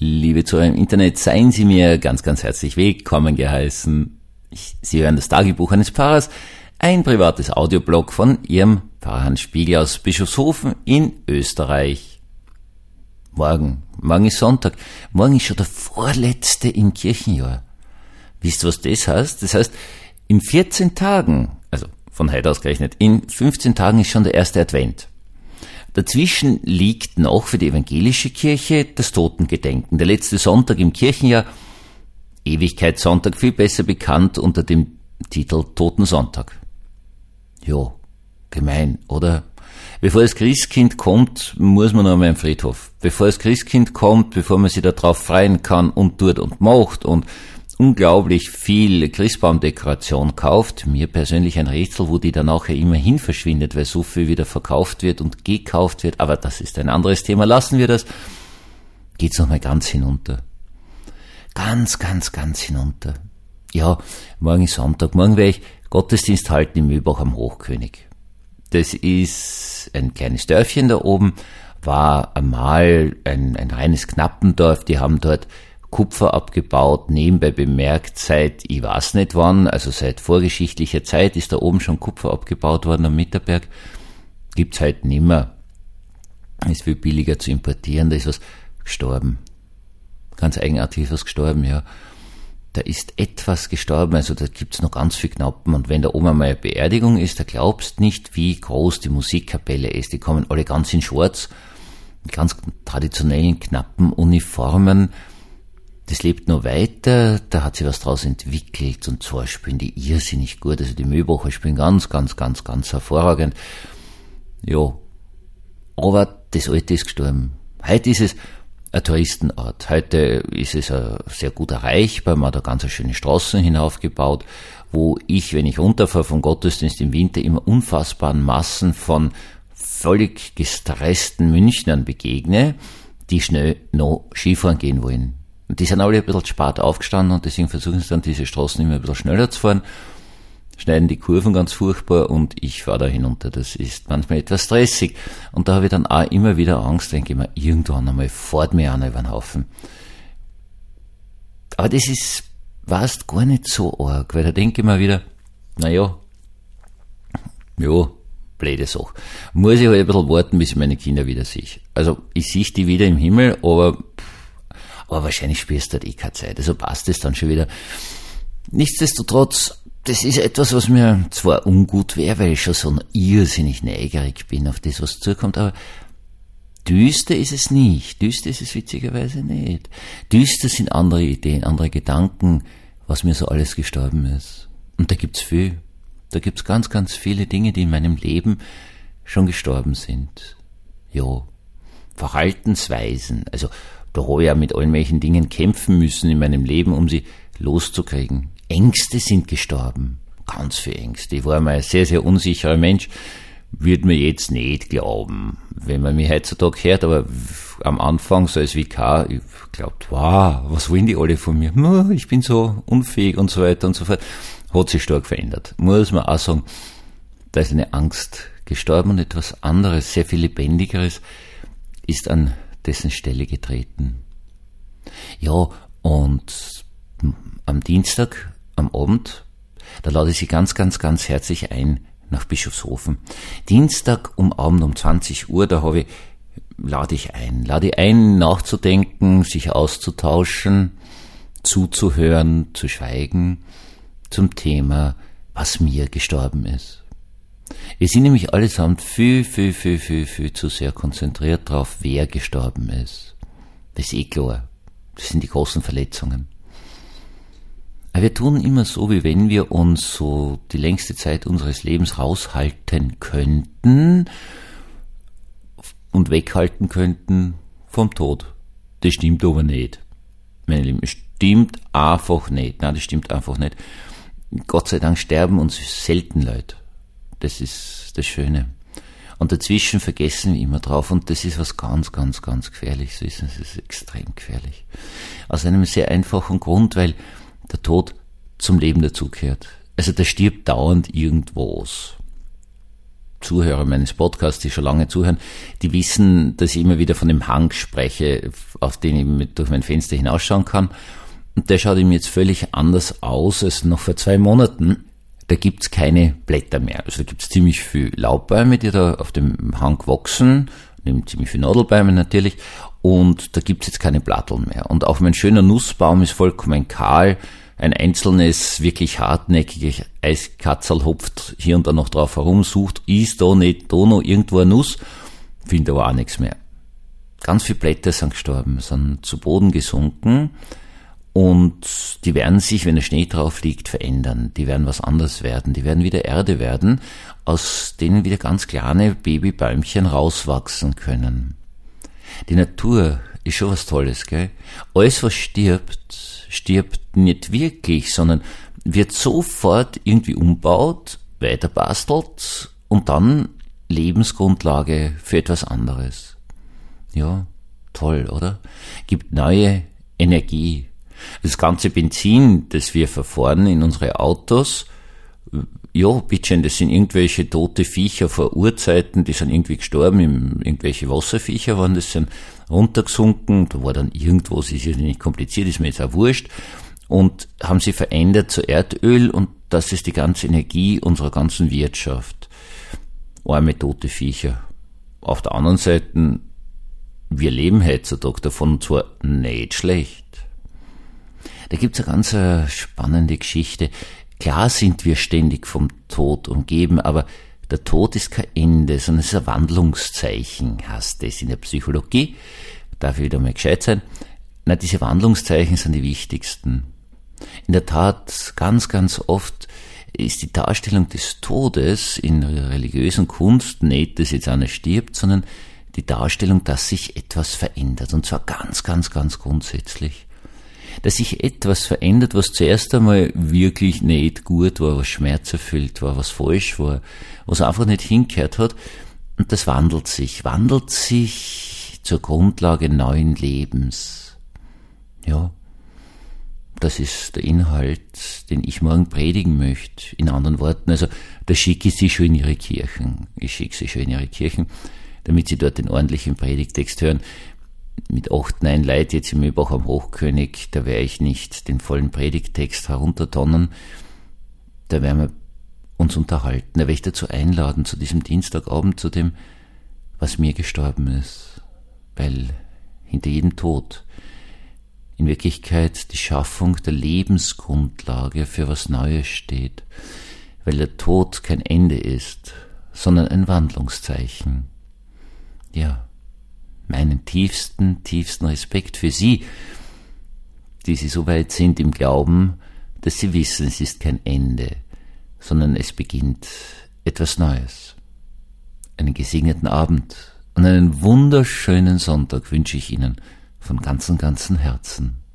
Liebe Zuhörer im Internet, seien Sie mir ganz, ganz herzlich willkommen geheißen. Sie hören das Tagebuch eines Pfarrers, ein privates Audioblog von Ihrem Pfarrer Hans Spiegel aus Bischofshofen in Österreich. Morgen ist Sonntag. Morgen ist schon der vorletzte im Kirchenjahr. Wisst ihr, was das heißt? Das heißt, in 14 Tagen, also von heute aus gerechnet, in 15 Tagen ist schon der erste Advent. Dazwischen liegt noch für die evangelische Kirche das Totengedenken. Der letzte Sonntag im Kirchenjahr, Ewigkeitssonntag, viel besser bekannt unter dem Titel Totensonntag. Jo, gemein, oder? Bevor das Christkind kommt, muss man noch einmal im Friedhof. Bevor das Christkind kommt, bevor man sich da drauf freuen kann und tut und macht und unglaublich viel Christbaumdekoration kauft. Mir persönlich ein Rätsel, wo die dann nachher immerhin verschwindet, weil so viel wieder verkauft wird und gekauft wird. Aber das ist ein anderes Thema. Lassen wir das. Geht's nochmal ganz hinunter. Ganz hinunter. Ja, morgen ist Sonntag. Morgen werde ich Gottesdienst halten in Mühlbach am Hochkönig. Das ist ein kleines Dörfchen da oben, war einmal ein reines Knappendorf. Die haben dort Kupfer abgebaut, nebenbei bemerkt, seit ich weiß nicht wann, also seit vorgeschichtlicher Zeit ist da oben schon Kupfer abgebaut worden am Mitterberg. Gibt's halt nimmer. Ist viel billiger zu importieren, da ist was gestorben. Ganz eigenartig was gestorben, ja. Da ist etwas gestorben, also da gibt's noch ganz viel Knappen und wenn da oben einmal eine Beerdigung ist, da glaubst nicht, wie groß die Musikkapelle ist. Die kommen alle ganz in schwarz, mit ganz traditionellen knappen Uniformen. Das lebt noch weiter, da hat sich was draus entwickelt und zwar spielen die irrsinnig gut, also die Mühlbacher spielen ganz hervorragend. Ja, aber das Alte ist gestorben. Heute ist es ein Touristenort, heute ist es sehr gut erreichbar, man hat da ganz schöne Straßen hinaufgebaut, wo ich, wenn ich runterfahre vom Gottesdienst im Winter, immer unfassbaren Massen von völlig gestressten Münchnern begegne, die schnell noch Skifahren gehen wollen. Und die sind alle ein bisschen spät aufgestanden und deswegen versuchen sie dann diese Straßen immer ein bisschen schneller zu fahren, schneiden die Kurven ganz furchtbar und ich fahre da hinunter. Das ist manchmal etwas stressig. Und da habe ich dann auch immer wieder Angst, denke ich mir, irgendwann einmal fährt mir einer über den Haufen. Aber das ist, weißt, gar nicht so arg, weil da denke ich mir wieder, ja, blöde Sache. Muss ich halt ein bisschen warten, bis ich meine Kinder wieder sehe. Also ich sehe die wieder im Himmel, aber wahrscheinlich spielst du dort keine Zeit, also passt es dann schon wieder. Nichtsdestotrotz, das ist etwas, was mir zwar ungut wäre, weil ich schon so irrsinnig neugierig bin auf das, was zukommt, aber düster ist es nicht. Düster ist es witzigerweise nicht. Düster sind andere Ideen, andere Gedanken, was mir so alles gestorben ist. Und da gibt's viel. Da gibt's ganz viele Dinge, die in meinem Leben schon gestorben sind. Ja, Verhaltensweisen, also da habe ich ja mit allen möglichen Dingen kämpfen müssen in meinem Leben, um sie loszukriegen. Ängste sind gestorben. Ganz viel Ängste. Ich war mal ein sehr, sehr unsicherer Mensch. Würde mir jetzt nicht glauben, wenn man mich heutzutage hört, aber am Anfang so als Vikar, ich glaubt, wow, was wollen die alle von mir? Ich bin so unfähig und so weiter und so fort. Hat sich stark verändert. Muss man auch sagen, da ist eine Angst gestorben und etwas anderes, sehr viel Lebendigeres ist an dessen Stelle getreten. Ja, und am Dienstag, am Abend, da lade ich Sie ganz herzlich ein nach Bischofshofen. Dienstag Abend um 20 Uhr, lade ich ein, nachzudenken, sich auszutauschen, zuzuhören, zu schweigen, zum Thema, was mir gestorben ist. Wir sind nämlich allesamt viel zu sehr konzentriert drauf, wer gestorben ist. Das ist klar. Das sind die großen Verletzungen. Aber wir tun immer so, wie wenn wir uns so die längste Zeit unseres Lebens raushalten könnten und weghalten könnten vom Tod. Das stimmt aber nicht. Meine Lieben, es stimmt einfach nicht. Nein, das stimmt einfach nicht. Gott sei Dank sterben uns selten Leute. Das ist das Schöne. Und dazwischen vergessen wir immer drauf und das ist was ganz Gefährliches. Das ist extrem gefährlich. Aus einem sehr einfachen Grund, weil der Tod zum Leben dazugehört. Also da stirbt dauernd irgendwas. Zuhörer meines Podcasts, die schon lange zuhören, die wissen, dass ich immer wieder von dem Hang spreche, auf den ich durch mein Fenster hinausschauen kann. Und der schaut ihm jetzt völlig anders aus als noch vor 2 Monaten. Da gibt's keine Blätter mehr. Also da gibt's ziemlich viel Laubbäume, die da auf dem Hang wachsen, neben ziemlich viel Nadelbäume natürlich. Und da gibt's jetzt keine Blatteln mehr. Und auch mein schöner Nussbaum ist vollkommen kahl. Ein einzelnes, wirklich hartnäckiges Eiskatzel hopft hier und da noch drauf herum, sucht, ist da nicht, da noch irgendwo eine Nuss, findet aber auch nichts mehr. Ganz viele Blätter sind gestorben, sind zu Boden gesunken und die werden sich, wenn der Schnee drauf liegt, verändern. Die werden was anderes werden, die werden wieder Erde werden, aus denen wieder ganz kleine Babybäumchen rauswachsen können. Die Natur ist schon was Tolles, gell? Alles, was stirbt nicht wirklich, sondern wird sofort irgendwie umbaut, weiterbastelt und dann Lebensgrundlage für etwas anderes. Ja, toll, oder? Gibt neue Energie. Das ganze Benzin, das wir verfahren in unsere Autos, ja, bitteschön, das sind irgendwelche tote Viecher vor Urzeiten, die sind irgendwie gestorben, irgendwelche Wasserviecher waren das, sind runtergesunken, da war dann irgendwo, es ist ja nicht kompliziert, ist mir jetzt auch wurscht, und haben sie verändert zu Erdöl und das ist die ganze Energie unserer ganzen Wirtschaft. Arme tote Viecher. Auf der anderen Seite, wir leben heutzutage davon zwar nicht schlecht. Da gibt's eine ganz spannende Geschichte. Klar sind wir ständig vom Tod umgeben, aber der Tod ist kein Ende, sondern es ist ein Wandlungszeichen, heißt das in der Psychologie. Darf ich wieder mal gescheit sein? Na, diese Wandlungszeichen sind die wichtigsten. In der Tat, ganz, ganz oft ist die Darstellung des Todes in religiösen Kunst nicht, dass jetzt einer stirbt, sondern die Darstellung, dass sich etwas verändert. Und zwar ganz, ganz, ganz grundsätzlich. Dass sich etwas verändert, was zuerst einmal wirklich nicht gut war, was schmerzerfüllt war, was falsch war, was einfach nicht hingehört hat. Und das wandelt sich zur Grundlage neuen Lebens. Ja, das ist der Inhalt, den ich morgen predigen möchte. In anderen Worten, also da schicke ich sie schon in ihre Kirchen. Ich schicke sie schon in ihre Kirchen, damit sie dort den ordentlichen Predigtext hören. Mit 8, 9 Leuten jetzt im Mühlbach am Hochkönig, da werde ich nicht den vollen Predigttext heruntertonnen. Da werden wir uns unterhalten. Da werde ich dazu einladen, zu diesem Dienstagabend, zu dem, was mir gestorben ist. Weil hinter jedem Tod in Wirklichkeit die Schaffung der Lebensgrundlage für was Neues steht. Weil der Tod kein Ende ist, sondern ein Wandlungszeichen. Ja. Meinen tiefsten Respekt für Sie, die Sie so weit sind im Glauben, dass Sie wissen, es ist kein Ende, sondern es beginnt etwas Neues. Einen gesegneten Abend und einen wunderschönen Sonntag wünsche ich Ihnen von ganzem Herzen.